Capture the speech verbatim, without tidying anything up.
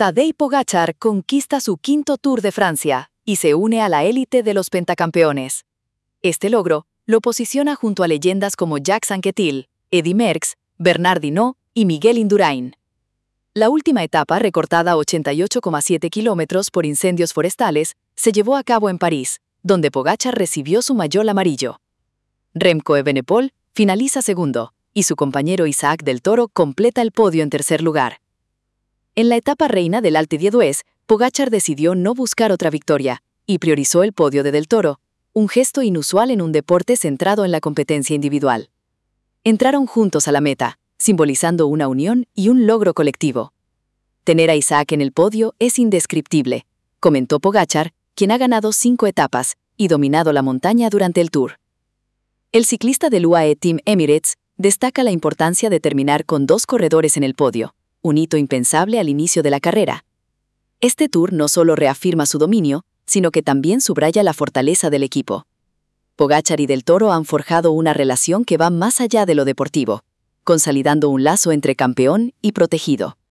Tadej Pogačar conquista su quinto Tour de Francia y se une a la élite de los pentacampeones. Este logro lo posiciona junto a leyendas como Jacques Anquetil, Eddy Merckx, Bernard Hinault y Miguel Indurain. La última etapa, recortada a ochenta y ocho coma siete kilómetros por incendios forestales, se llevó a cabo en París, donde Pogačar recibió su maillot amarillo. Remco Evenepoel finaliza segundo, y su compañero Isaac del Toro completa el podio en tercer lugar. En la etapa reina del Alpe d'Huez, Pogačar decidió no buscar otra victoria y priorizó el podio de Del Toro, un gesto inusual en un deporte centrado en la competencia individual. Entraron juntos a la meta, simbolizando una unión y un logro colectivo. Tener a Isaac en el podio es indescriptible, comentó Pogačar, quien ha ganado cinco etapas y dominado la montaña durante el Tour. El ciclista del U A E Team Emirates destaca la importancia de terminar con dos corredores en el podio, un hito impensable al inicio de la carrera. Este Tour no solo reafirma su dominio, sino que también subraya la fortaleza del equipo. Pogačar y Del Toro han forjado una relación que va más allá de lo deportivo, consolidando un lazo entre campeón y protegido.